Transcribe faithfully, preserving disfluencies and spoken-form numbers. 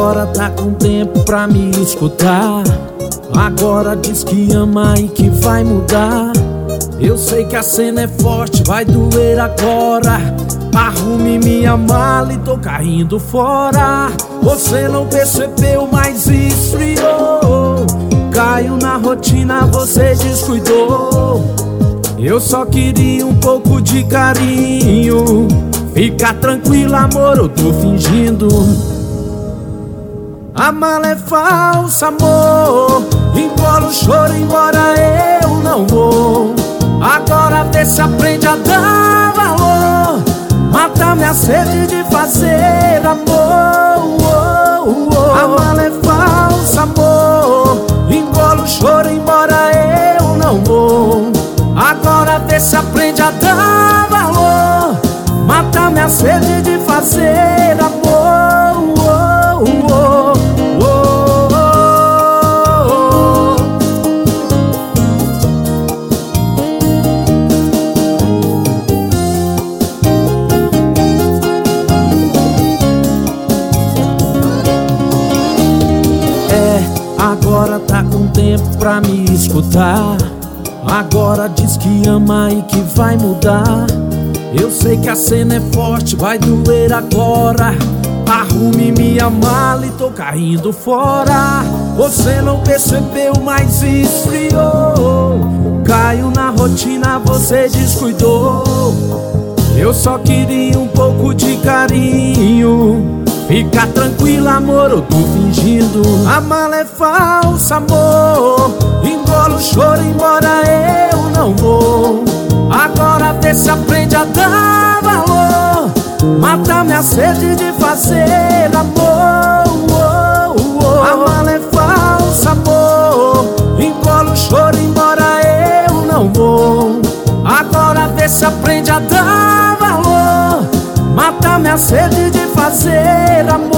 Agora tá com tempo pra me escutar. Agora diz que ama e que vai mudar. Eu sei que a cena é forte, vai doer agora. Arrume minha mala e tô caindo fora. Você não percebeu, mas esfriou. Caiu na rotina, você descuidou. Eu só queria um pouco de carinho. Fica tranquila, amor, eu tô fingindo. A mala é falsa, amor. Engola o choro, embora eu não vou. Agora vê se aprende a dar valor. Mata minha sede de fazer amor. A mala é falsa, amor. Engola o choro, embora eu não vou. Agora vê se aprende a dar valor. Mata minha sede de fazer amor. Oh, oh, oh, oh. É, agora tá com tempo pra me escutar. Agora diz que ama e que vai mudar. Eu sei que a cena é forte, vai doer agora. Arrume minha mala e tô caindo fora. Você não percebeu, mas esfriou. Caiu na rotina, você descuidou. Eu só queria um pouco de carinho. Fica tranquila, amor, eu tô fingindo. A mala é falsa, amor. Engola o choro, embora eu não vou. Agora vê se aprende a dar valor. Mata minha sede de fazer amor. Oh, oh. A mala é falsa, amor. Engola o choro, embora eu não vou. Agora vê se aprende a dar valor. Mata minha sede de fazer amor.